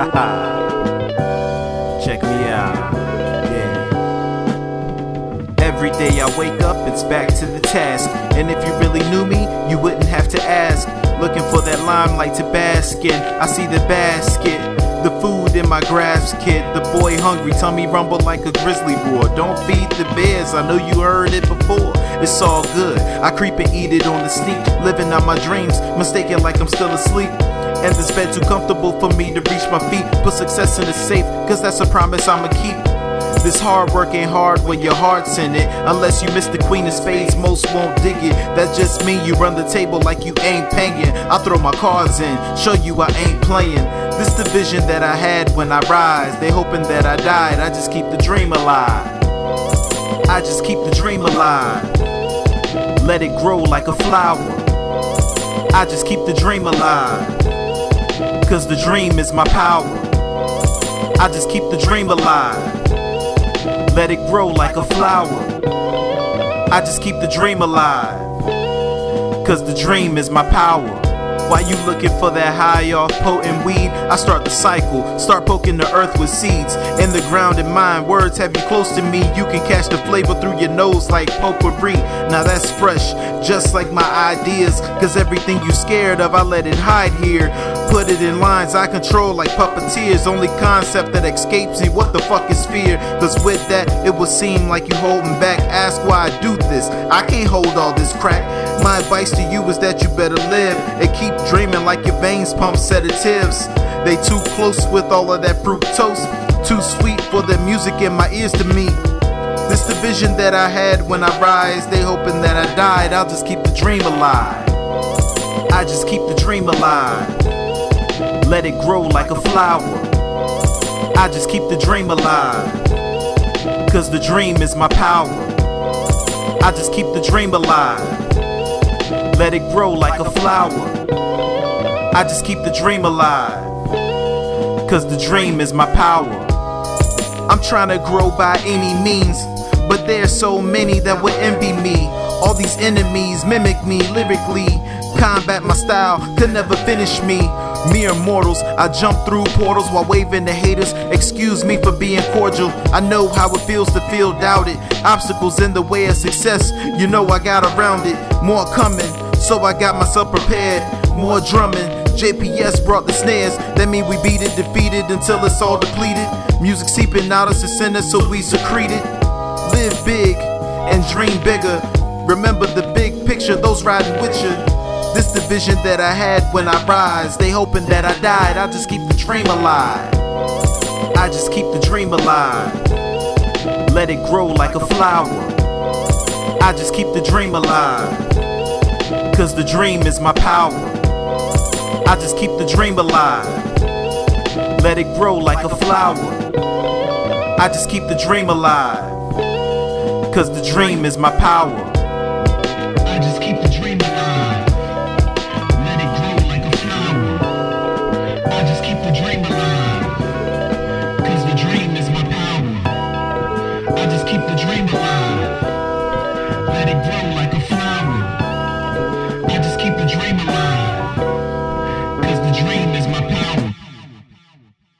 Check me out. Yeah. Every day I wake up, it's back to the task. And if you really knew me, you wouldn't have to ask. Looking for that limelight to bask in. I see the basket, the food in my grasp, kid. The boy hungry, tummy rumble like a grizzly roar. Don't feed the bears, I know you heard it before. It's all good, I creep and eat it on the sneak. Living out my dreams, mistaken like I'm still asleep. And this bed too comfortable for me to reach my feet. Put success in the safe, cause that's a promise I'ma keep. This hard work ain't hard when your heart's in it. Unless you miss the queen of spades, most won't dig it. That just mean you run the table like you ain't paying. I throw my cards in, show you I ain't playing. This the vision that I had when I rise. They hoping that I died, I just keep the dream alive. I just keep the dream alive. Let it grow like a flower. I just keep the dream alive. Cause the dream is my power. I just keep the dream alive. Let it grow like a flower. I just keep the dream alive. Cause the dream is my power. While you looking for that high off potent weed, I start the cycle, start poking the earth with seeds. In the ground in mind, words have you close to me. You can catch the flavor through your nose like potpourri. Now that's fresh, just like my ideas. Cause everything you scared of, I let it hide here. Put it in lines I control like puppeteers. Only concept that escapes me, what the fuck is fear? Cause with that, it would seem like you holding back. Ask why I do this, I can't hold all this crack. My advice to you is that you better live and keep dreaming like your veins pump sedatives. They too close with all of that fructose. Too sweet for the music in my ears to meet. This the vision that I had when I rise. They hoping that I died, I'll just keep the dream alive. I just keep the dream alive. Let it grow like a flower. I just keep the dream alive. Cause the dream is my power. I just keep the dream alive. Let it grow like a flower. I just keep the dream alive. Cause the dream is my power. I'm trying to grow by any means, but there's so many that would envy me. All these enemies mimic me lyrically. Combat my style, could never finish me. Mere mortals, I jump through portals while waving the haters. Excuse me for being cordial. I know how it feels to feel doubted. Obstacles in the way of success, you know I got around it. More coming, so I got myself prepared. More drumming, JPS brought the snares. That mean we beat it, defeated until it's all depleted. Music seeping out us to send us, so we secrete it. Live big and dream bigger. Remember the big picture, those riding with you. This the vision that I had when I rise. They hoping that I died, I just keep the dream alive. I just keep the dream alive. Let it grow like a flower. I just keep the dream alive. Cause the dream is my power. I just keep the dream alive. Let it grow like a flower. I just keep the dream alive. Cause the dream is my power. I just keep the dream alive. Let it grow like a flower. I just keep the dream alive.